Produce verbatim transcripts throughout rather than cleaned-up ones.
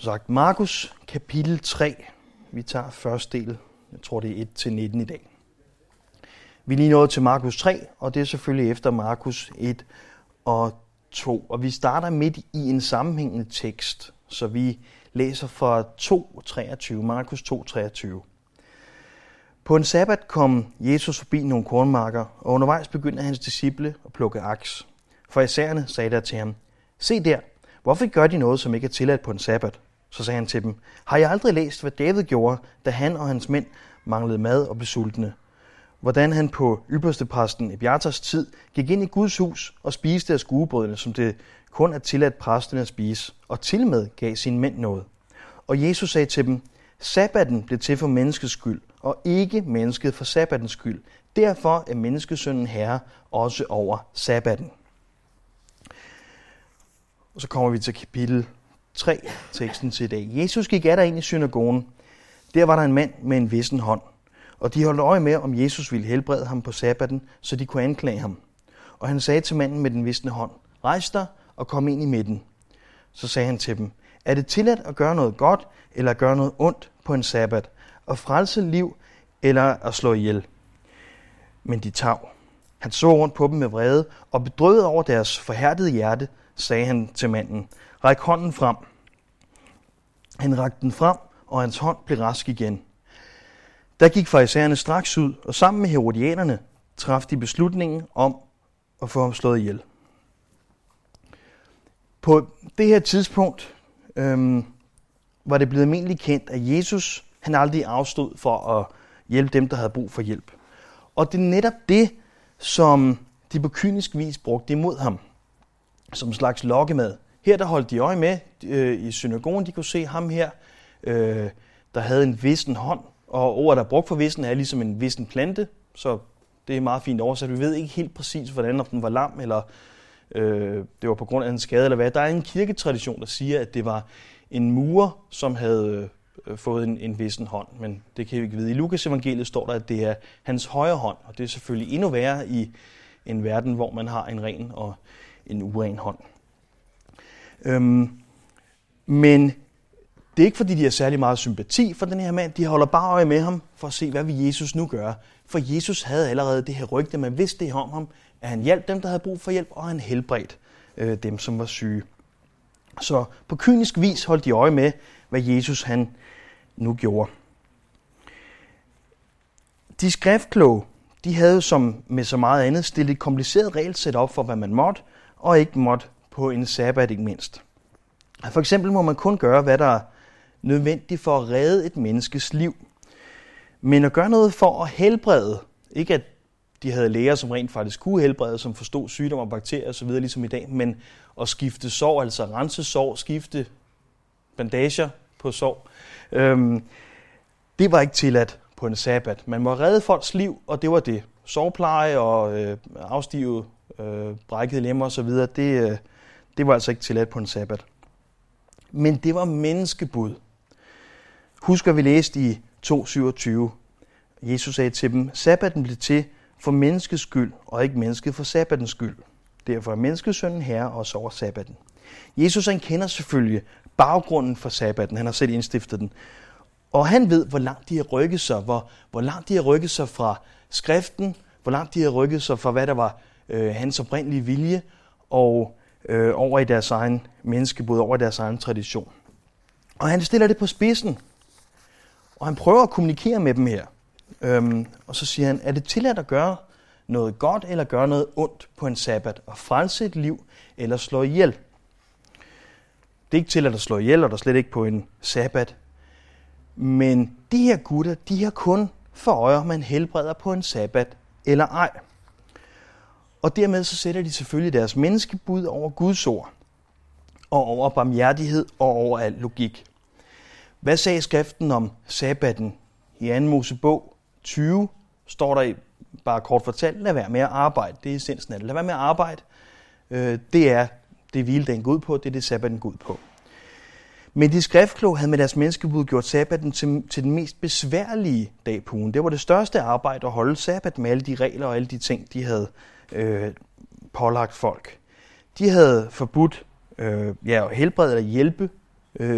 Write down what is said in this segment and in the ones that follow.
sagt, Markus kapitel tre. Vi tager første del. Jeg tror, det er et til nitten i dag. Vi er lige nået til Markus tre, og det er selvfølgelig efter Markus et og to. Og vi starter midt i en sammenhængende tekst, så vi læser fra to treogtyve, Markus to treogtyve. På en sabbat kom Jesus forbi nogle kornmarker, og undervejs begyndte hans disciple at plukke aks. Farisæerne sagde der til ham, se der, hvorfor gør de noget, som ikke er tilladt på en sabbat? Så sagde han til dem, har jeg aldrig læst, hvad David gjorde, da han og hans mænd manglede mad og blev sultne? Hvordan han på ypperstepræsten Abiatars tid gik ind i Guds hus og spiste af skuebrødene, som det kun er tilladt præsterne at spise, og til med gav sine mænd noget. Og Jesus sagde til dem, sabbaten blev til for menneskets skyld, og ikke mennesket for sabbatens skyld. Derfor er menneskesønnen herre også over sabbaten. Og så kommer vi til kapitel tre, teksten til i dag. Jesus gik atter ind i synagogen. Der var der en mand med en vissen hånd, og de holdt øje med, om Jesus ville helbrede ham på sabbaten, så de kunne anklage ham. Og han sagde til manden med den visne hånd, rejs dig og kom ind i midten. Så sagde han til dem, er det tilladt at gøre noget godt, eller at gøre noget ondt på en sabbat, at frelse liv, eller at slå ihjel? Men de tav. Han så rundt på dem med vrede, og bedrøvet over deres forhærdede hjerte, sagde han til manden, ræk hånden frem. Han rakte den frem, og hans hånd blev rask igen. Der gik farisæerne straks ud, og sammen med herodianerne traf de beslutningen om at få ham slået ihjel. På det her tidspunkt øhm, var det blevet almindeligt kendt, at Jesus han aldrig afstod for at hjælpe dem, der havde brug for hjælp. Og det er netop det, som de på kynisk vis brugte imod ham, som en slags lokkemad. Her der holdt de øje med øh, i synagogen, de kunne se ham her, øh, der havde en vissen hånd, og ordet, der er brugt for vissen, er ligesom en vissen plante, så det er meget fint oversat. Vi ved ikke helt præcis, hvordan, om den var lam, eller øh, det var på grund af en skade, eller hvad. Der er en kirketradition, der siger, at det var en murer, som havde øh, fået en, en vissen hånd, men det kan vi ikke vide. I Lukas evangeliet står der, at det er hans højre hånd, og det er selvfølgelig endnu værre i en verden, hvor man har en ren og en uren hånd. Øhm, men det er ikke, fordi de har særlig meget sympati for den her mand. De holder bare øje med ham for at se, hvad vil Jesus nu gøre. For Jesus havde allerede det her rygte, man vidste det om ham, at han hjalp dem, der havde brug for hjælp, og han helbredte øh, dem, som var syge. Så på kynisk vis holdt de øje med, hvad Jesus han nu gjorde. De skriftkloge, de havde som med så meget andet stillet et kompliceret regelsæt op for, hvad man måtte, og ikke måtte på en sabbat ikke mindst. For eksempel må man kun gøre, hvad der er nødvendigt for at redde et menneskes liv. Men at gøre noget for at helbrede, ikke at de havde læger, som rent faktisk kunne helbrede, som forstod sygdomme og bakterier osv., ligesom i dag, men at skifte sår, altså rense sår, skifte bandager på sår, øhm, det var ikke tilladt på en sabbat. Man må redde folks liv, og det var det. Sårpleje og øh, afstive øh, brækkede lemmer osv., det, øh, det var altså ikke tilladt på en sabbat. Men det var menneskebud. Husk, at vi læste i to syvogtyve. Jesus sagde til dem, sabbaten blev til for menneskets skyld, og ikke mennesket for sabbatens skyld. Derfor er menneskesønnen herre også over sabbaten. Jesus han kender selvfølgelig baggrunden for sabbaten. Han har selv indstiftet den. Og han ved, hvor langt de har rykket sig, hvor, hvor langt de har rykket sig fra skriften, hvor langt de har rykket sig fra, hvad der var øh, hans oprindelige vilje, og øh, over i deres egen menneskebud, over i deres egen tradition. Og han stiller det på spidsen, og han prøver at kommunikere med dem her. Øhm, og så siger han, er det tilladt at gøre noget godt, eller gøre noget ondt på en sabbat, og frelse et liv, eller slå ihjel? Det er ikke tilladt at slå ihjel, og der er slet ikke på en sabbat. Men de her gutter, de har kun for øje, om man helbreder på en sabbat eller ej. Og dermed så sætter de selvfølgelig deres menneskebud over Guds ord, og over barmhjertighed og over al logik. Hvad sagde skriften om sabbaten? I anden Mosebog tyve står der bare kort fortalt, lad være med at arbejde. Det er essensen af det. Lad være med at arbejde. Det er det hviledagen går ud på, det er det sabbaten går ud på. Men de skriftkloge havde med deres menneskebud gjort sabbaten til, til den mest besværlige dag på ugen. Det var det største arbejde at holde sabbat med alle de regler og alle de ting, de havde øh, pålagt folk. De havde forbudt øh, ja, at helbrede eller hjælpe øh,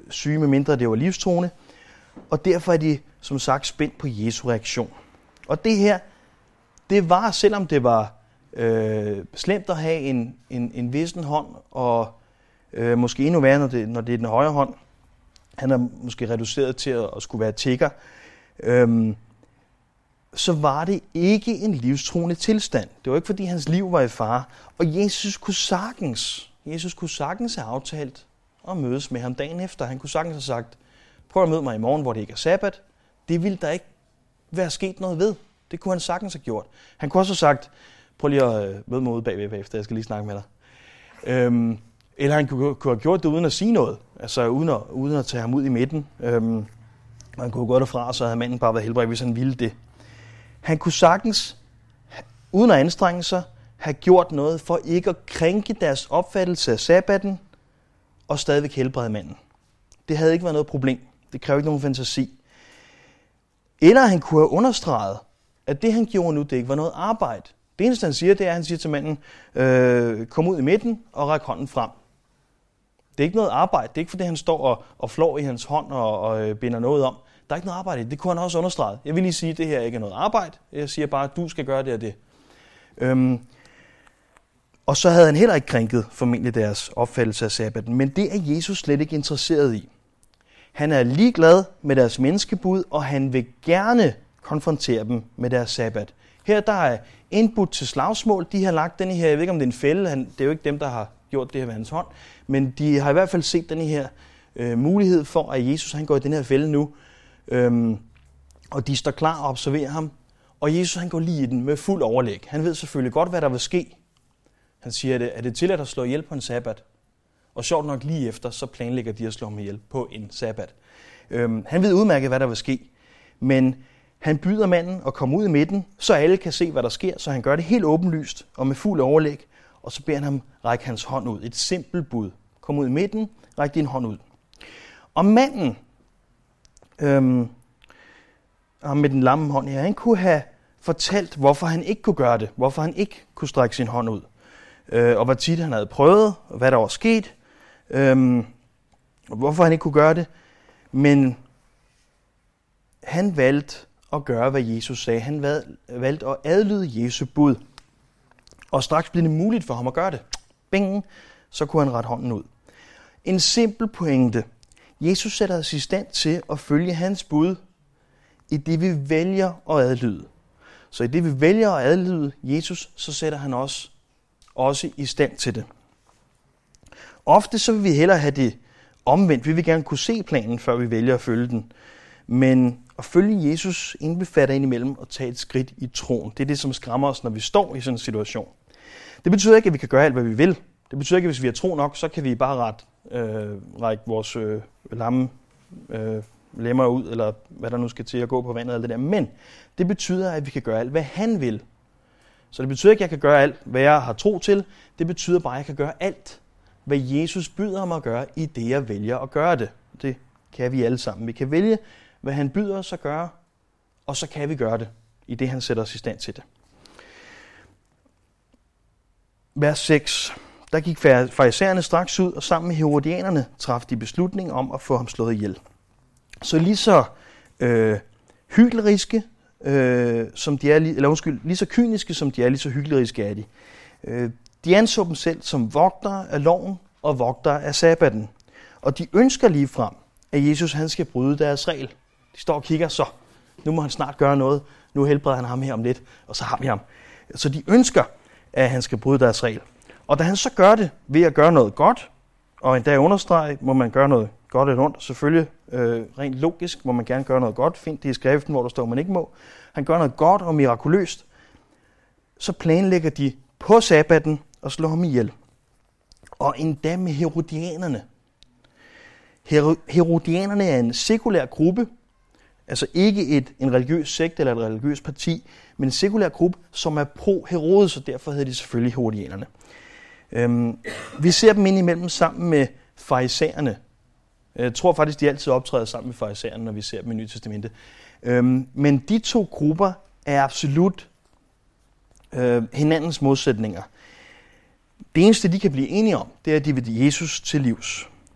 syge, medmindre det var livstruende. Og derfor er de, som sagt, spændt på Jesu reaktion. Og det her, det var, selvom det var øh, slemt at have en, en, en vissen hånd, og øh, måske endnu værre, når det, når det er den højre hånd. Han er måske reduceret til at, at skulle være tigger. Øhm, så var det ikke en livstruende tilstand. Det var ikke, fordi hans liv var i fare. Og Jesus kunne sagtens, Jesus kunne sagtens have aftalt at mødes med ham dagen efter. Han kunne sagtens have sagt, prøv at møde mig i morgen, hvor det ikke er sabbat. Det ville der ikke være sket noget ved. Det kunne han sagtens have gjort. Han kunne også have sagt, prøv lige at møde mig ude bagved bagefter, jeg skal lige snakke med dig. Øhm, eller han kunne, kunne have gjort det uden at sige noget, altså uden at, uden at tage ham ud i midten. Øhm, man kunne gå derfra, så havde manden bare været helbredt, hvis han ville det. Han kunne sagtens, uden at anstrenge sig, have gjort noget for ikke at krænke deres opfattelse af sabbaten, og stadigvæk helbrede manden. Det havde ikke været noget problem. Det kræver ikke nogen fantasi. Eller han kunne have understreget, at det han gjorde nu, det ikke var noget arbejde. Det eneste han siger, det er, at han siger til manden, øh, kom ud i midten og ræk hånden frem. Det er ikke noget arbejde. Det er ikke fordi han står og, og flår i hans hånd og, og øh, binder noget om. Der er ikke noget arbejde. Det kunne han også understrege. Jeg vil lige sige, at det her ikke er noget arbejde. Jeg siger bare, at du skal gøre det og det. Øhm, og så havde han heller ikke krænket formentlig deres opfattelse af sabbaten. Men det er Jesus slet ikke interesseret i. Han er ligeglad med deres menneskebud, og han vil gerne konfrontere dem med deres sabbat. Her der er indbudt til slagsmål. De har lagt den her, jeg ved ikke om det er en fælde, han, det er jo ikke dem, der har gjort det her ved hans hånd, men de har i hvert fald set den her øh, mulighed for, at Jesus han går i den her fælde nu, øhm, og de står klar og observerer ham, og Jesus han går lige i den med fuld overlæg. Han ved selvfølgelig godt, hvad der vil ske. Han siger, er det, er det tilladt at slå ihjel på en sabbat? Og sjovt nok lige efter, så planlægger de at slå ham ihjel på en sabbat. Øhm, han ved udmærket, hvad der vil ske, men han byder manden at komme ud i midten, så alle kan se, hvad der sker, så han gør det helt åbenlyst og med fuld overlæg, og så beder han ham række hans hånd ud. Et simpelt bud. Kom ud i midten, ræk din hånd ud. Og manden, øhm, med den lamme hånd her, han kunne have fortalt, hvorfor han ikke kunne gøre det, hvorfor han ikke kunne strække sin hånd ud, øh, og hvor tit han havde prøvet, og hvad der var sket, øh, og hvorfor han ikke kunne gøre det. Men han valgte at gøre, hvad Jesus sagde. Han valgte at adlyde Jesu bud. Og straks blev det muligt for ham at gøre det. Bing, så kunne han rette hånden ud. En simpel pointe. Jesus sætter os i stand til at følge hans bud, i det vi vælger at adlyde. Så i det vi vælger at adlyde Jesus, så sætter han os også i stand til det. Ofte så vil vi hellere have det omvendt. Vi vil gerne kunne se planen, før vi vælger at følge den. Men at følge Jesus indbefatter indimellem at tage et skridt i troen. Det er det, som skræmmer os, når vi står i sådan en situation. Det betyder ikke, at vi kan gøre alt, hvad vi vil. Det betyder ikke, at hvis vi har tro nok, så kan vi bare ret, øh, række vores øh, lamme øh, lemmer ud, eller hvad der nu skal til at gå på vandet, eller det der. Men det betyder, at vi kan gøre alt, hvad han vil. Så det betyder ikke, at jeg kan gøre alt, hvad jeg har tro til. Det betyder bare, at jeg kan gøre alt, hvad Jesus byder mig at gøre, i det jeg vælger at gøre det. Det kan vi alle sammen. Vi kan vælge, hvad han byder os at gøre, og så kan vi gøre det, i det han sætter os i stand til det. Vers seks. Der gik farisæerne straks ud, og sammen med herodianerne traf de beslutning om at få ham slået ihjel. Så lige så øh, hykleriske, øh, som de er, eller undskyld, lige så kyniske, som de er, lige så hykleriske er de. Øh, de anså dem selv som vogtere af loven og vogtere af sabbaten. Og de ønsker lige frem, at Jesus han skal bryde deres regel. De står og kigger, så nu må han snart gøre noget. Nu helbreder han ham her om lidt, og så har vi ham. Så de ønsker, at han skal bryde deres regel. Og da han så gør det ved at gøre noget godt, og endda understrege, må man gøre noget godt eller ondt. Selvfølgelig øh, rent logisk må man gerne gøre noget godt. Find det i skriften, hvor der står, man ikke må. Han gør noget godt og mirakuløst. Så planlægger de på sabbaten at slå ham ihjel. Og endda med herodianerne. Herodianerne er en sekulær gruppe, altså ikke et, en religiøs sekt eller et religiøst parti, men en sekulær gruppe, som er pro-Herodes, og derfor hedder de selvfølgelig herodianerne. Øhm, vi ser dem indimellem sammen med farisæerne. Jeg tror faktisk, de altid optræder sammen med farisæerne, når vi ser dem i Nye Testamente. Øhm, men de to grupper er absolut øh, hinandens modsætninger. Det eneste, de kan blive enige om, det er, at de vil Jesus til livs.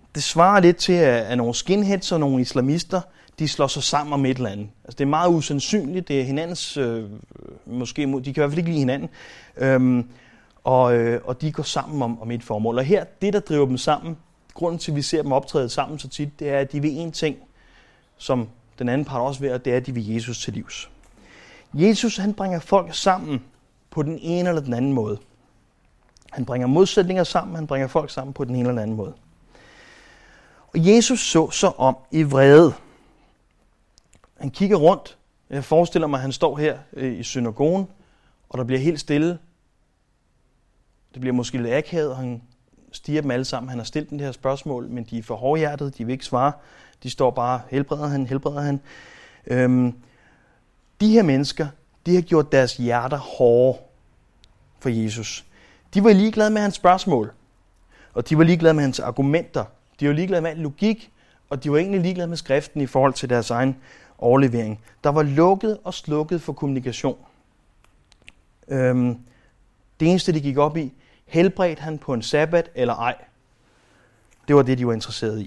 det svarer lidt til, at nogle skinheads og nogle islamister, de slår sig sammen om et eller andet. Altså, det er meget usandsynligt, det er hinandens, øh, måske, de kan i hvert fald ikke lide hinanden, øhm, og, øh, og de går sammen om, om et formål. Og her, det der driver dem sammen, grunden til, at vi ser dem optræde sammen så tit, det er, at de vil en ting, som den anden part også vil, og det er, at de vil Jesus til livs. Jesus, han bringer folk sammen på den ene eller den anden måde. Han bringer modsætninger sammen, han bringer folk sammen på den ene eller den anden måde. Og Jesus så så om i vrede. Han kigger rundt. Jeg forestiller mig, at han står her i synagogen, og der bliver helt stille. Det bliver måske lidt akavet, og han stiger dem alle sammen. Han har stillet det her spørgsmål, men de er for hårdhjertede, de vil ikke svare. De står bare, helbreder han, helbreder han. Øhm, de her mennesker, de har gjort deres hjerter hårde for Jesus. De var ligeglade med hans spørgsmål, og de var ligeglade med hans argumenter. De var ligeglade med al logik, og de var egentlig ligeglade med skriften i forhold til deres egen overlevering. Der var lukket og slukket for kommunikation. Øhm, det eneste, de gik op i, helbredte han på en sabbat eller ej. Det var det, de var interesseret i.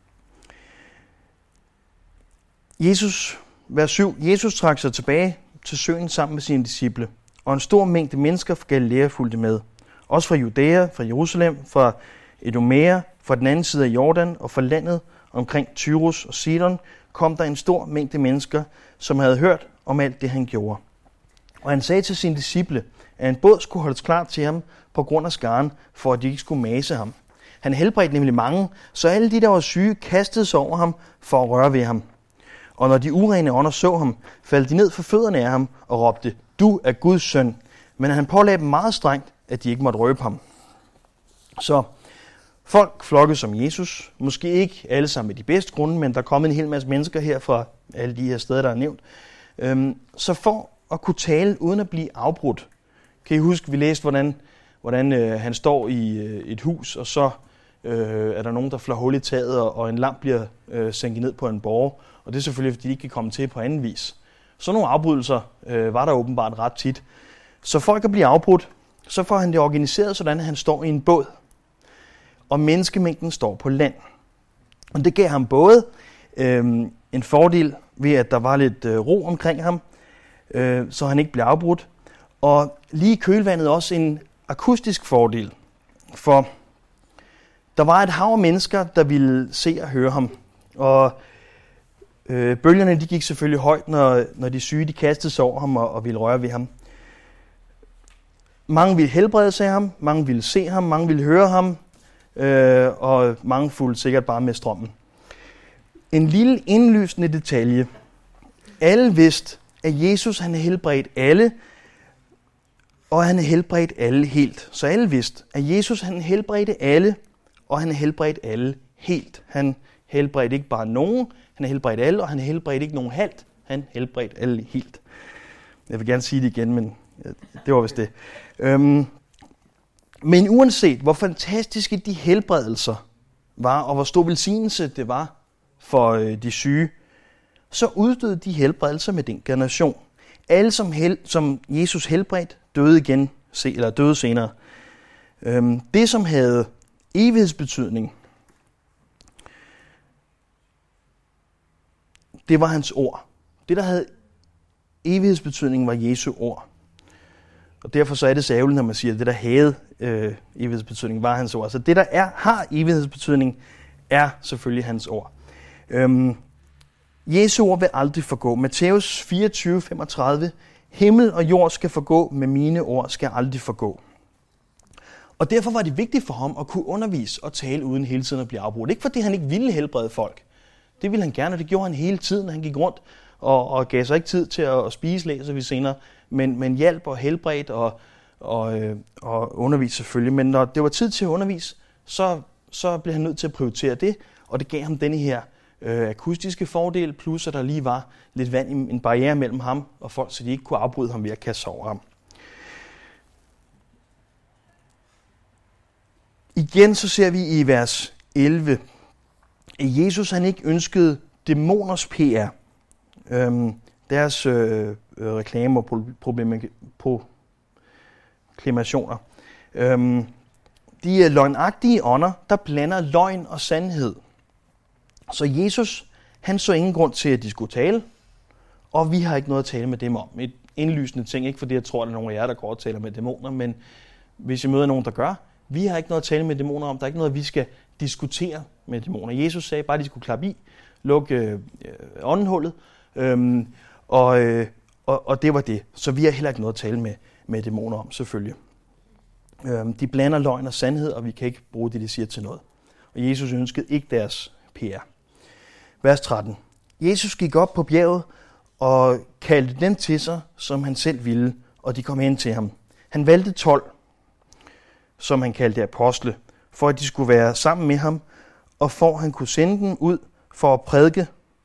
Jesus, vers syv. Jesus trak sig tilbage til søen sammen med sine disciple, og en stor mængde mennesker fra Galilea fulgte med. Også fra Judæa, fra Jerusalem, fra Idumæa, fra den anden side af Jordan og fra landet omkring Tyrus og Sidon, kom der en stor mængde mennesker, som havde hørt om alt det, han gjorde. Og han sagde til sine disciple, at en båd skulle holdes klar til ham på grund af skaren, for at de ikke skulle mase ham. Han helbredte nemlig mange, så alle de, der var syge, kastede sig over ham for at røre ved ham. Og når de urene ånder så ham, faldt de ned for fødderne af ham og råbte, du er Guds søn. Men han pålagde dem meget strengt, at de ikke måtte røbe ham. Så folk flokkede som Jesus, måske ikke alle sammen med de bedste grunde, men der er kommet en hel masse mennesker her fra alle de her steder, der er nævnt. Øhm, så for at kunne tale uden at blive afbrudt, kan I huske, vi læste, hvordan, hvordan øh, han står i øh, et hus, og så øh, er der nogen, der flår hul i taget, og, og en lamp bliver øh, sænket ned på en borg, og det er selvfølgelig, fordi de ikke kan komme til på anden vis. Så nogle afbrydelser øh, var der åbenbart ret tit. Så for ikke at blive afbrudt, så får han det organiseret, sådan at han står i en båd, og menneskemængden står på land. Og det gav ham både øh, en fordel ved, at der var lidt øh, ro omkring ham, øh, så han ikke blev afbrudt, og lige i kølvandet også en akustisk fordel, for der var et hav af mennesker, der ville se og høre ham, og øh, bølgerne de gik selvfølgelig højt, når, når de syge de kastede sig over ham og, og ville røre ved ham. Mange ville helbrede sig af ham, mange ville se ham, mange ville høre ham, øh, og mange fulgte sikkert bare med strømmen. En lille indlysende detalje. Alle vidste, at Jesus han havde helbredt alle, og han havde helbredt alle helt. Så alle vidste, at Jesus han helbredte alle, og han havde helbredt alle helt. Han helbredte ikke bare nogen, han havde helbredt alle, og han helbredte ikke nogen halvt, han helbredte alle helt. Jeg vil gerne sige det igen, men det var vist det. Øhm, men uanset hvor fantastiske de helbredelser var, og hvor stor velsignelse det var for øh, de syge, så uddøde de helbredelser med den generation. Alle, som, hel, som Jesus helbredte, døde igen, se, eller døde senere. Øhm, det, som havde evighedsbetydning, det var hans ord. Det, der havde evighedsbetydning, var Jesu ord. Og derfor så er det så ærgerligt, når man siger, at det, der havde øh, evighedsbetydning, var hans ord. Så det, der er, har evighedsbetydning, er selvfølgelig hans ord. Øhm, Jesu ord vil aldrig forgå. Matthæus fireogtyve femogtredive. Himmel og jord skal forgå, men mine ord skal aldrig forgå. Og derfor var det vigtigt for ham at kunne undervise og tale uden hele tiden at blive afbrudt. Ikke fordi han ikke ville helbrede folk. Det ville han gerne, og det gjorde han hele tiden, når han gik rundt og, og gav sig ikke tid til at, at spise, læser vi senere, men, men hjælp og helbred og, og, øh, og undervise selvfølgelig. Men når det var tid til at undervise, så, så blev han nødt til at prioritere det, og det gav ham denne her øh, akustiske fordel, plus at der lige var lidt vand, en barriere mellem ham og folk, så de ikke kunne afbryde ham ved at kaste sig over ham. Igen så ser vi i vers elleve, at Jesus han ikke ønskede dæmoners P R, øhm, deres øh, reklame og proklamationer. Øhm, de de er løgnagtige ånder, der blander løgn og sandhed. Så Jesus, han så ingen grund til, at de skulle tale, og vi har ikke noget at tale med dem om. Et indlysende ting, ikke fordi jeg tror, at der er nogen af jer, der går og taler med dæmoner, men hvis I møder nogen, der gør, vi har ikke noget at tale med dæmoner om. Der er ikke noget, vi skal diskutere med dæmoner. Jesus sagde bare, at de skulle klappe i, lukke øh, åndenhullet, øhm, og, øh, og, og det var det. Så vi har heller ikke noget at tale med, med dæmoner om, selvfølgelig. Øhm, de blander løgn og sandhed, og vi kan ikke bruge det, de siger til noget. Og Jesus ønskede ikke deres P R. Vers tretten. Jesus gik op på bjerget og kaldte dem til sig, som han selv ville, og de kom hen til ham. Han valgte tolv, som han kaldte apostle, for at de skulle være sammen med ham, og for at han kunne sende dem ud for at prædike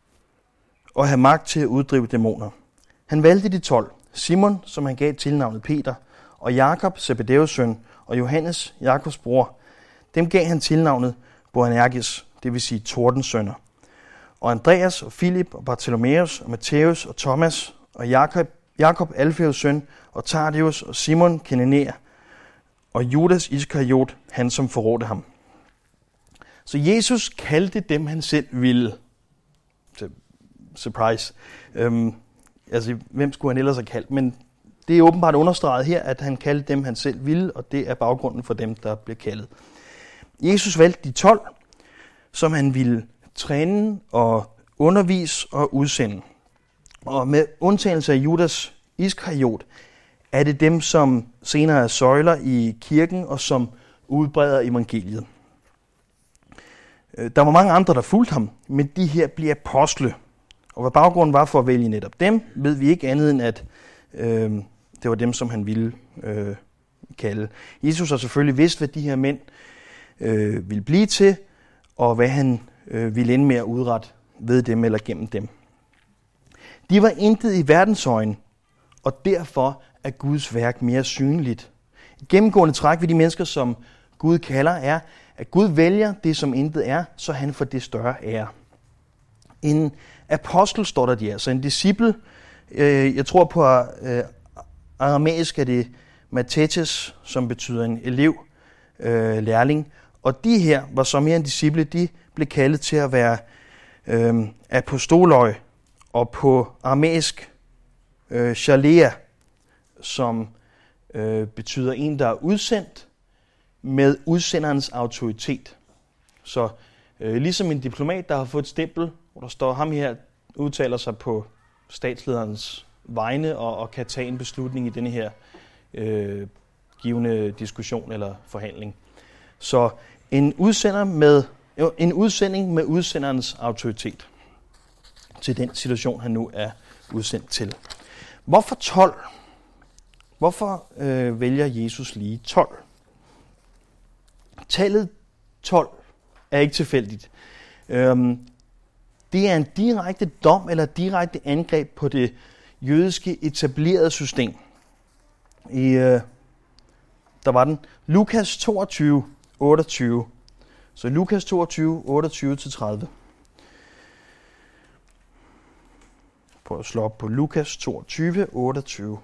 og have magt til at uddrive dæmoner. Han valgte de tolv, Simon, som han gav tilnavnet Peter, og Jakob, Zebedeus søn, og Johannes, Jakobs bror. Dem gav han tilnavnet Boanerges, det vil sige Tordensønner. Og Andreas og Filip og Bartholomeus og Matthæus og Thomas og Jakob, Jakob Alfeus søn og Thaddeus og Simon Kananæer og Judas Iskariot, han som forrådte ham. Så Jesus kaldte dem, han selv ville. Surprise. Øhm, altså, hvem skulle han ellers have kaldt? Men det er åbenbart understreget her, at han kaldte dem, han selv ville, og det er baggrunden for dem, der bliver kaldet. Jesus valgte de tolv, som han ville træne og undervise og udsende. Og med undtagelse af Judas Iskariot, er det dem, som senere er søjler i kirken og som udbreder evangeliet. Der var mange andre, der fulgte ham, men de her bliver apostle. Og hvad baggrunden var for at vælge netop dem, ved vi ikke andet end, at øh, det var dem, som han ville øh, kalde. Jesus har selvfølgelig vidst, hvad de her mænd øh, ville blive til, og hvad han øh, ville ende med at udrette ved dem eller gennem dem. De var intet i verdensøjne, og derfor er Guds værk mere synligt. Et gennemgående træk ved de mennesker, som Gud kalder, er, at Gud vælger det, som intet er, så han får det større ære. En apostel står der, de er, så en disciple, øh, jeg tror på øh, aramæisk er det matetes, som betyder en elev, øh, lærling, og de her var så mere en disciple, de blev kaldet til at være øh, apostoloi, og på aramæisk øh, shalea, som øh, betyder en, der er udsendt med udsenderens autoritet. Så øh, ligesom en diplomat, der har fået et stempel, hvor der står, ham her udtaler sig på statslederens vegne og, og kan tage en beslutning i denne her øh, givende diskussion eller forhandling. Så en, udsender med, en udsending med udsenderens autoritet til den situation, han nu er udsendt til. Hvorfor tolv? Hvorfor øh, vælger Jesus lige tolv? Tallet tolv er ikke tilfældigt. Øhm, det er en direkte dom eller direkte angreb på det jødiske etablerede system. I, øh, der var den Lukas toogtyve, otteogtyve. Så Lukas toogtyve, otteogtyve til tredive. Prøv at slå op på Lukas toogtyve, otteogtyve.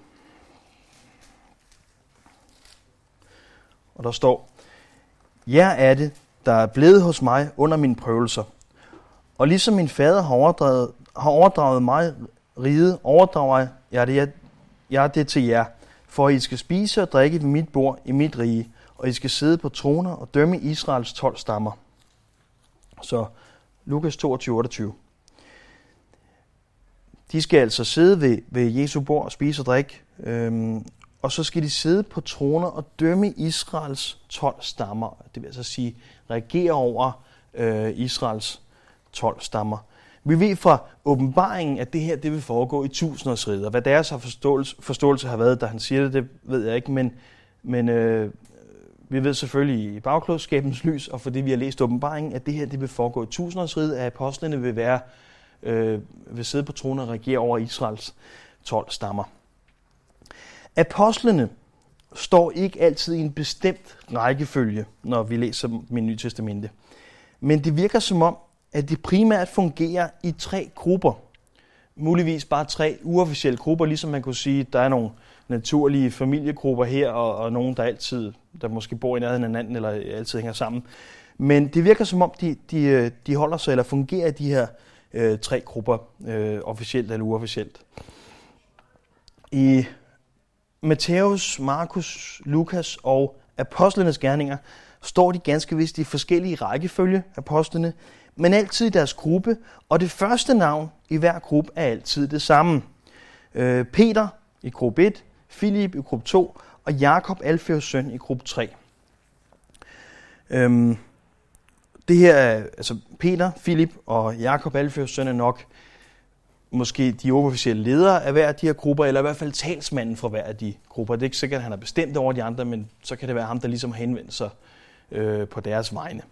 Og der står, jer er det, der er blevet hos mig under mine prøvelser. Og ligesom min fader har overdraget, har overdraget mig riget, overdrager jeg det, jeg, jeg er det til jer, for I skal spise og drikke ved mit bord i mit rige, og I skal sidde på troner og dømme Israels tolv stammer. Så Lukas toogtyve, otteogtyve. De skal altså sidde ved, ved Jesu bord og spise og drikke, øhm, og så skal de sidde på troner og dømme Israels tolv stammer. Det vil altså sige, regere over øh, Israels tolv stammer. Vi ved fra åbenbaringen, at det her det vil foregå i tusindårsriget. Og hvad deres har forståelse, forståelse har været, da han siger det, det ved jeg ikke. Men, men øh, vi ved selvfølgelig i bagklogskabens lys, og fordi vi har læst åbenbaringen, at det her det vil foregå i tusindårsriget, at apostlene vil, være, øh, vil sidde på tronen og regere over Israels tolv stammer. Apostlene står ikke altid i en bestemt rækkefølge, når vi læser med Nye Testamente. Men det virker som om, at det primært fungerer i tre grupper. Muligvis bare tre uofficielle grupper, ligesom man kunne sige, der er nogle, naturlige familiegrupper her, og, og nogen, der altid, der måske bor i nærheden af hinanden, eller altid hænger sammen. Men det virker som om, de, de, de holder sig, eller fungerer i de her øh, tre grupper, øh, officielt eller uofficielt. I Matthæus, Markus, Lukas og apostlenes gerninger står de ganske vist i forskellige rækkefølge, apostlene, men altid i deres gruppe, og det første navn i hver gruppe er altid det samme. Øh, Peter i gruppe et, Filip i gruppe to, og Jakob, Alfeus søn, i gruppe tre. Øhm, det her er, altså Peter, Filip og Jakob, Alfeus søn, er nok måske de officielle ledere af hver af de her grupper, eller i hvert fald talsmanden fra hver af de grupper. Det er ikke sikkert, at han er bestemt over de andre, men så kan det være ham, der ligesom har henvendt sig øh, på deres vegne.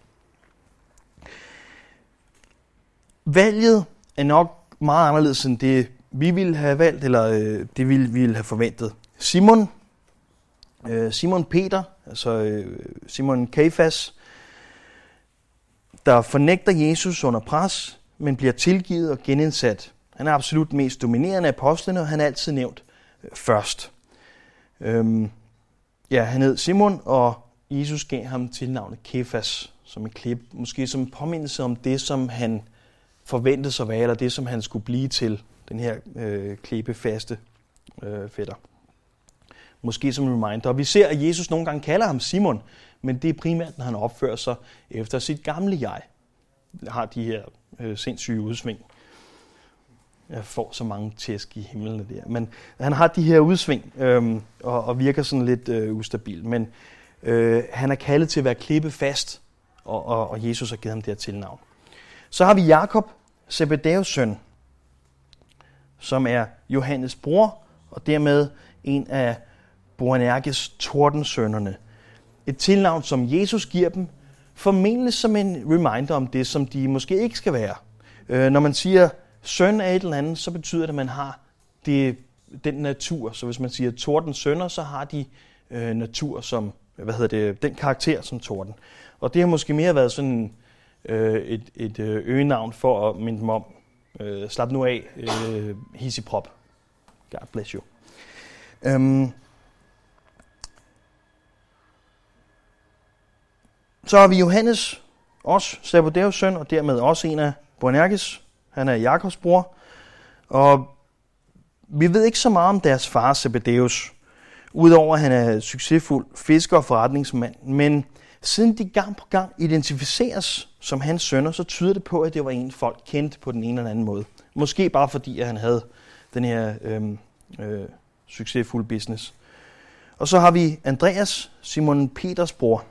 Valget er nok meget anderledes end det, vi ville have valgt, eller øh, det vi ville have forventet. Simon, øh, Simon Peter, altså øh, Simon Kefas, der fornægter Jesus under pres, men bliver tilgivet og genindsat. Han er absolut mest dominerende af apostlene, og han er altid nævnt øh, først. Øhm, ja, han hed Simon, og Jesus gav ham tilnavnet Kefas, som en klip, måske som en påmindelse om det, som han forventede sig at være, eller det, som han skulle blive til, den her øh, klippefaste øh, fætter. Måske som en reminder. Og vi ser, at Jesus nogle gange kalder ham Simon, men det er primært, når han opfører sig efter sit gamle jeg. Har de her øh, sindssyge udsving. Jeg får så mange tæsk i himlen der. Men han har de her udsving, øh, og, og virker sådan lidt øh, ustabil. Men øh, han er kaldet til at være klippefast, og, og, og Jesus har givet ham det her tilnavn. Så har vi Jakob, Zebedeus søn, som er Johannes bror, og dermed en af Boanerges tordensønnerne. Et tilnavn, som Jesus giver dem, formentlig som en reminder om det, som de måske ikke skal være. Øh, når man siger søn af et eller andet, så betyder det, at man har det, den natur. Så hvis man siger tordens sønner, så har de øh, natur som, hvad hedder det, den karakter som torden. Og det har måske mere været sådan øh, et, et øgenavn for at minde dem om, øh, slap nu af, øh, hisiprop. God bless you. Um, Så har vi Johannes, også Zebedeus søn, og dermed også en af Boanerges. Han er Jakobs bror. Og vi ved ikke så meget om deres far, Zebedeus, udover at han er succesfuld fisker og forretningsmand. Men siden de gang på gang identificeres som hans sønner, så tyder det på, at det var en, folk kendte på den ene eller anden måde. Måske bare fordi, at han havde den her øh, øh, succesfulde business. Og så har vi Andreas, Simon Peters bror.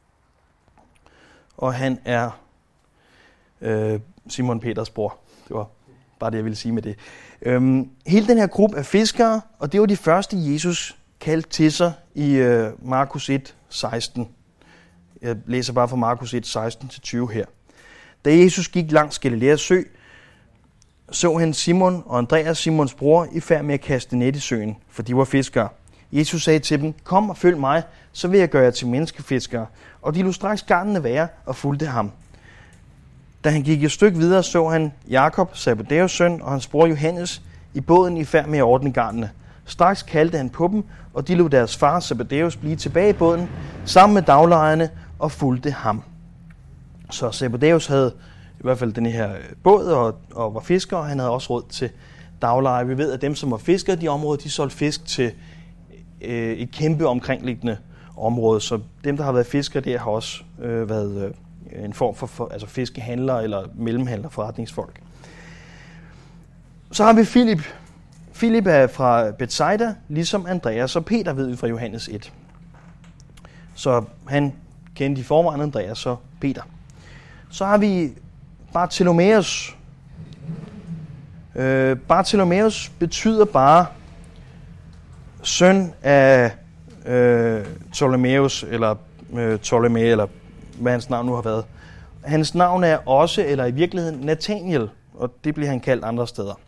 Og han er øh, Simon Peters bror. Det var bare det, jeg ville sige med det. Øhm, hele den her gruppe af fiskere, og det var de første, Jesus kaldte til sig i øh, Markus et, seksten. Jeg læser bare fra Markus et, seksten til tyve her. Da Jesus gik langs Galileas sø, så han Simon og Andreas, Simons bror, i færd med at kaste net i søen, for de var fiskere. Jesus sagde til dem, kom og følg mig, så vil jeg gøre jer til menneskefiskere. Og de lod straks garnene være og fulgte ham. Da han gik et stykke videre, så han Jakob, Zebedeus søn, og hans bror Johannes i båden i færd med at ordne garnene. Straks kaldte han på dem, og de lod deres far Zebedeus blive tilbage i båden, sammen med daglejerne, og fulgte ham. Så Zebedeus havde i hvert fald den her båd og, og var fisker, og han havde også råd til daglejer. Vi ved, at dem, som var fiskere i de områder, de solgte fisk til øh, et kæmpe omkringliggende område. Så dem, der har været fiskere der, har også øh, været øh, en form for, for altså fiskehandlere eller mellemhandlere, forretningsfolk. Så har vi Filip. Filip er fra Bethsaida, ligesom Andreas og Peter ved vi fra Johannes et. Så han kendte i forvejen Andreas og Peter. Så har vi Bartholomeus. Øh, Bartholomeus betyder bare søn af øh, Ptolemeus, eller øh, Ptolemy, eller hvad hans navn nu har været. Hans navn er også, eller i virkeligheden, Nathaniel, og det bliver han kaldt andre steder.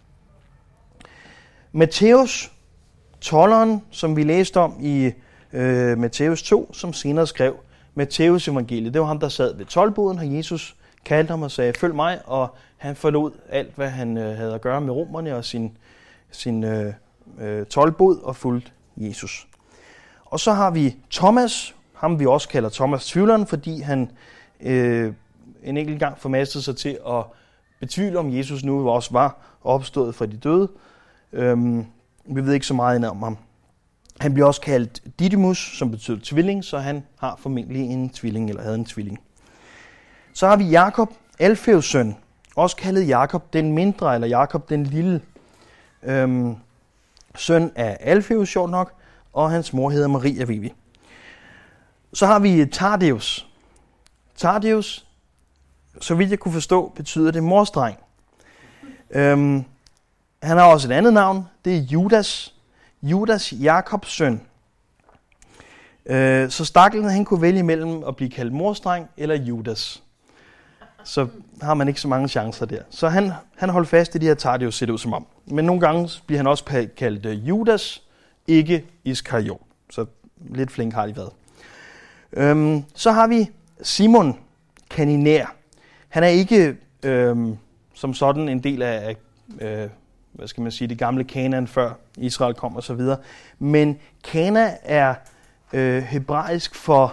Matthæus, tolderen, som vi læste om i øh, Matthæus to, som senere skrev Matthæus evangeliet. Det var ham, der sad ved toldboden, og Jesus kaldte ham og sagde, følg mig, og han forlod alt, hvad han øh, havde at gøre med romerne og sin, sin øh, øh, toldbod, og fulgte Jesus. Og så har vi Thomas, ham vi også kalder Thomas Tvivleren, fordi han øh, en enkelt gang formastede sig til at betvivle, om Jesus nu også var opstået fra de døde. Øhm, vi ved ikke så meget om ham. Han bliver også kaldt Didymus, som betyder tvilling, så han har formentlig en tvilling, eller havde en tvilling. Så har vi Jakob, Alfeus søn, også kaldet Jakob den mindre, eller Jakob den lille, øhm, søn af Alfeus, sjovt nok, og hans mor hedder Maria, ved vi. Så har vi Thaddeus. Thaddeus, så vidt jeg kunne forstå, betyder det morsdreng. Øhm, han har også et andet navn, det er Judas. Judas, Jakobs søn. Øh, så stakkelen, han kunne vælge mellem at blive kaldt morsdreng eller Judas. Så har man ikke så mange chancer der. Så han, han holdt fast i de her Thaddeus, ser det ud som om. Men nogle gange bliver han også kaldt Judas, ikke Iskariot. Så lidt flink har de været. Øhm, så har vi Simon, kaninær. Han er ikke øhm, som sådan en del af, øh, hvad skal man sige, det gamle Kanaan, før Israel kom og så videre. Men Kana er øh, hebraisk for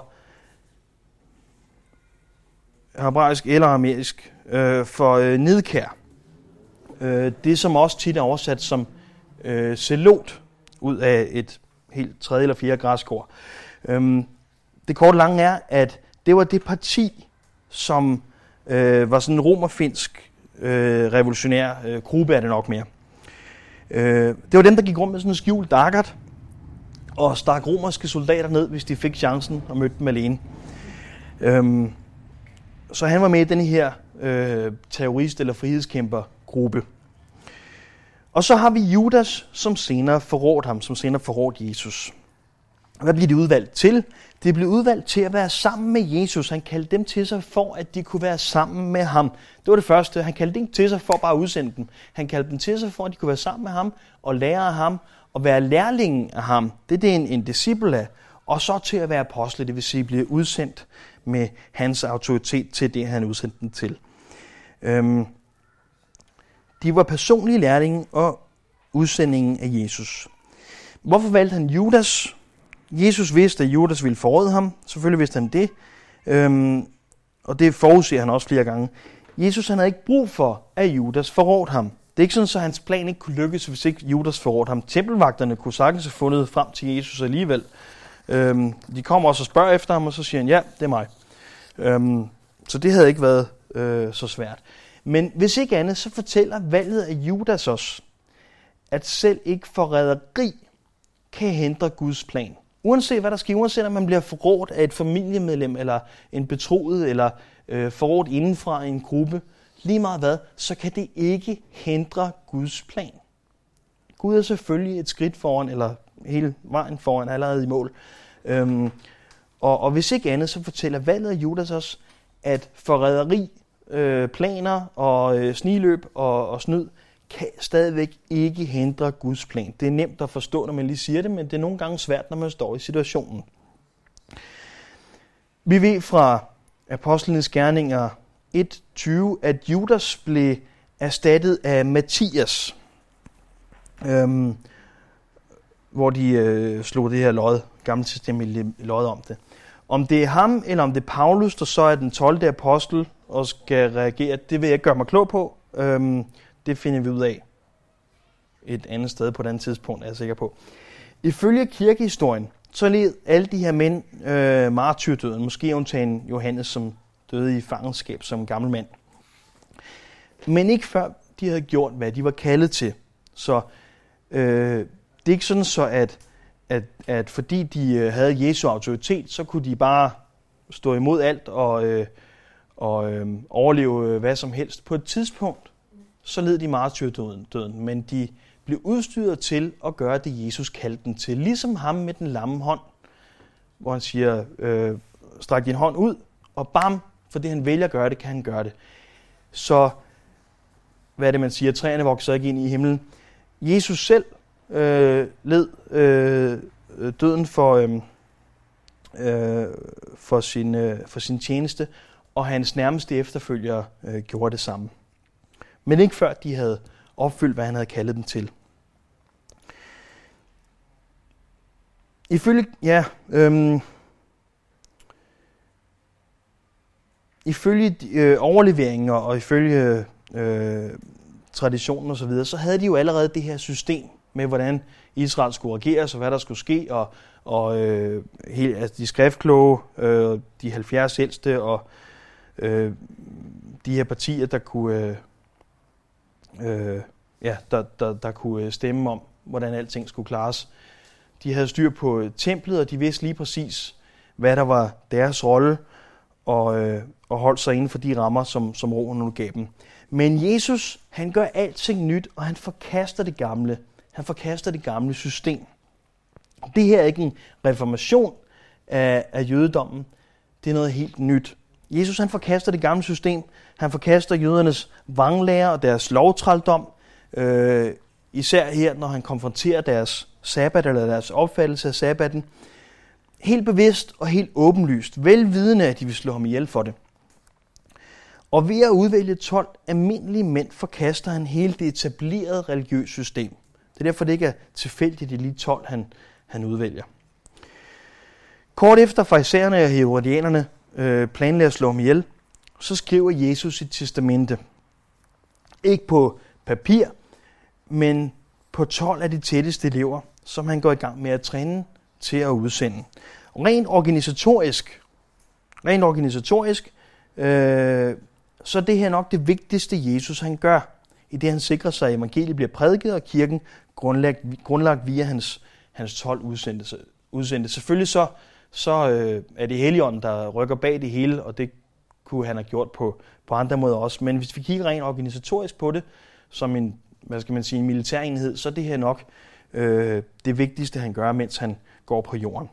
hebraisk eller aramæisk øh, for øh, nedkær. Øh, det som også tit er oversat som øh, selot ud af et helt tredje eller fjerde græsk ord. Øhm, det korte lange er, at det var det parti, som øh, var sådan en romerfinsk øh, revolutionær øh, gruppe, er det nok mere. Øh, det var dem, der gik rundt med sådan en skjult daggert og stak romerske soldater ned, hvis de fik chancen og mødte dem alene. Øhm, så han var med i den her øh, terrorist- eller frihedskæmpergruppe. Og så har vi Judas, som senere forrådte ham, som senere forrådte Jesus. Hvad bliver de udvalgt til? De blev udvalgt til at være sammen med Jesus. Han kaldte dem til sig for, at de kunne være sammen med ham. Det var det første. Han kaldte dem til sig for at bare udsende dem. Han kaldte dem til sig for, at de kunne være sammen med ham og lære af ham og være lærlingen af ham. Det er det, en, en disciple af. Og så til at være apostle, det vil sige blive udsendt med hans autoritet til det, han udsendte dem til. Øhm, de var personlige lærlinge og udsendingen af Jesus. Hvorfor valgte han Judas? Jesus vidste, at Judas ville forråde ham. Selvfølgelig vidste han det. Øhm, og det forudser han også flere gange. Jesus han havde ikke brug for, at Judas forrådte ham. Det er ikke sådan, at hans plan ikke kunne lykkes, hvis ikke Judas forrådte ham. Tempelvagterne kunne sagtens have fundet frem til Jesus alligevel. Øhm, de kommer også og spørger efter ham, og så siger han, ja, det er mig. Øhm, så det havde ikke været øh, så svært. Men hvis ikke andet, så fortæller valget af Judas os, at selv ikke forræderi kan hindre Guds plan. Uanset hvad der sker, uanset om man bliver forrådt af et familiemedlem, eller en betroet, eller øh, forrådt indenfra i en gruppe, lige meget hvad, så kan det ikke hindre Guds plan. Gud er selvfølgelig et skridt foran, eller hele vejen foran, allerede i mål. Øhm, og, og hvis ikke andet, så fortæller valget af Judas os, at forræderi, øh, planer og øh, sniløb og, og snyd, kan stadigvæk ikke hindre Guds plan. Det er nemt at forstå, når man lige siger det, men det er nogle gange svært, når man står i situationen. Vi ved fra Apostlenes Gerninger et tyve, at Judas blev erstattet af Matthias, øhm, hvor de øh, slog det her lod, gamle testament lod om det. Om det er ham, eller om det er Paulus, der så er den tolvte apostel og skal reagere, det vil jeg ikke gøre mig klog på. Øhm, Det finder vi ud af et andet sted på et andet tidspunkt, er jeg sikker på. Ifølge kirkehistorien, så led alle de her mænd øh, martyrdøden, måske undtagen Johannes, som døde i fangenskab som gammel mand. Men ikke før de havde gjort, hvad de var kaldet til. Så øh, det er ikke sådan så, at, at, at fordi de havde Jesu autoritet, så kunne de bare stå imod alt og, øh, og øh, overleve hvad som helst. På et tidspunkt, så led de martyrdøden, men de blev udstyret til at gøre det, Jesus kaldte dem til. Ligesom ham med den lamme hånd, hvor han siger, øh, stræk din hånd ud, og bam, for det han vælger at gøre det, kan han gøre det. Så, hvad er det man siger, træerne vokser ikke ind i himlen. Jesus selv øh, led øh, døden for, øh, øh, for, sin, øh, for sin tjeneste, og hans nærmeste efterfølgere øh, gjorde det samme. Men ikke før de havde opfyldt, hvad han havde kaldet dem til. ifølge, ja, øhm, ifølge øh, overleveringer og ifølge øh, traditionen osv., så, videre, så havde de jo allerede det her system med, hvordan Israel skulle regeres og hvad der skulle ske, og, og øh, helt, altså de skriftkloge, øh, de halvfjerds ældste og øh, de her partier, der kunne, øh, øh, ja, der, der, der kunne stemme om, hvordan alting skulle klares. De havde styr på templet, og de vidste lige præcis, hvad der var deres rolle, og, øh, og holdt sig inden for de rammer, som, som roen nu gav dem. Men Jesus, han gør alting nyt, og han forkaster det gamle. Han forkaster det gamle system. Det her er ikke en reformation af, af jødedommen. Det er noget helt nyt. Jesus, han forkaster det gamle system. Han forkaster jødernes vranglære og deres lovtrældom. Øh, især her, når han konfronterer deres sabbat eller deres opfattelse af sabbatten. Helt bevidst og helt åbenlyst. Velvidende, at de vil slå ham ihjel for det. Og ved at udvælge tolv almindelige mænd, forkaster han hele det etablerede religiøse system. Det er derfor, det ikke er tilfældigt, det er lige tolv, han, han udvælger. Kort efter farisæerne og herodianerne øh, planlægger at slå ham ihjel, så skriver Jesus sit testamente. Ikke på papir, men på tolv af de tætteste elever, som han går i gang med at træne til at udsende. Rent organisatorisk, rent organisatorisk, øh, så er det her nok det vigtigste, Jesus han gør, i det han sikrer sig, at evangeliet bliver prædiket, og kirken grundlagt, grundlagt via hans, hans tolv udsendte. udsendte. Selvfølgelig så, så øh, er det Helligånden, der rykker bag det hele, og det kunne han have gjort på, på andre måder også. Men hvis vi kigger rent organisatorisk på det, som en, hvad skal man sige, en militær enhed, så er det her nok øh, det vigtigste, han gør, mens han går på jorden.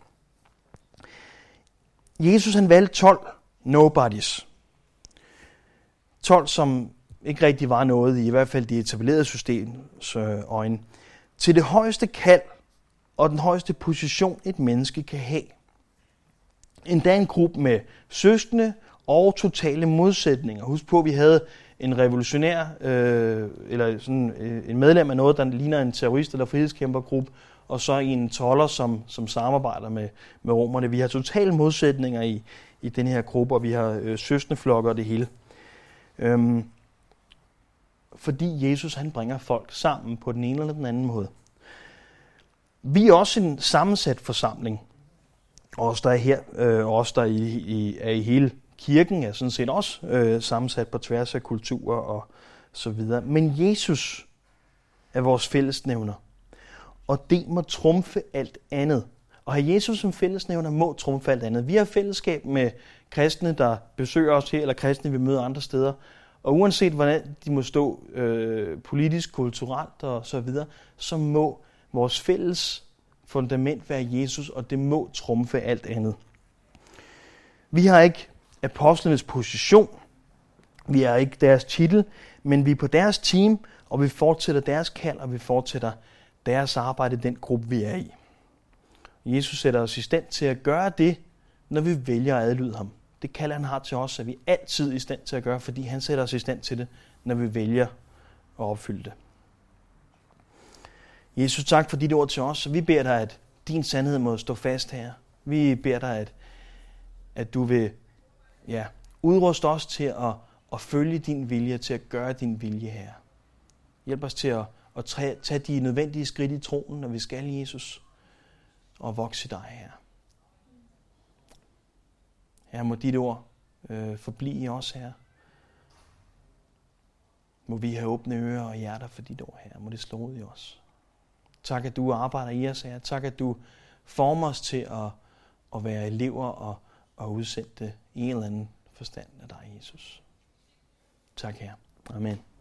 Jesus han valgte tolv nobodies. tolv, som ikke rigtig var noget, i hvert fald de etablerede systems øjne, til det højeste kald og den højeste position, et menneske kan have. Endda en gruppe med søskende og totale modsætninger. Husk på, at vi havde en revolutionær, øh, eller sådan øh, en medlem af noget, der ligner en terrorist- eller frihedskæmpergruppe, og så en toller, som, som samarbejder med, med romerne. Vi har totale modsætninger i, i den her gruppe, og vi har øh, søskendeflokker og det hele. Øhm, fordi Jesus han bringer folk sammen på den ene eller den anden måde. Vi er også en sammensat forsamling. Os der er her, øh, os der er i, i, er i hele kirken, er sådan set også øh, sammensat på tværs af kulturer og så videre. Men Jesus er vores fællesnævner, og det må trumfe alt andet. Og have Jesus som fællesnævner må trumfe alt andet. Vi har fællesskab med kristne, der besøger os her, eller kristne, vi møder andre steder. Og uanset hvordan de må stå øh, politisk, kulturelt og så videre, så må vores fælles fundament være Jesus, og det må trumfe alt andet. Vi har ikke apostlenes position, vi har ikke deres titel, men vi er på deres team, og vi fortsætter deres kald, og vi fortsætter deres arbejde i den gruppe, vi er i. Jesus sætter os i stand til at gøre det, når vi vælger at adlyde ham. Det kald, han har til os, er vi altid i stand til at gøre, fordi han sætter os i stand til det, når vi vælger at opfylde det. Jesus, tak for dit ord til os, og vi beder dig, at din sandhed må stå fast her. Vi beder dig, at, at du vil ja, udruste os til at, at følge din vilje, til at gøre din vilje her. Hjælp os til at, at tage de nødvendige skridt i troen, når vi skal, Jesus, og vokse i dig her. Her må dit ord øh, forblive i os her. Må vi have åbne ører og hjerter for dit ord her. Må det slå ud i os. Tak, at du arbejder i os her. Tak, at du former os til at, at være elever og, og udsendte i en eller anden forstand af dig, Jesus. Tak, Herre. Amen.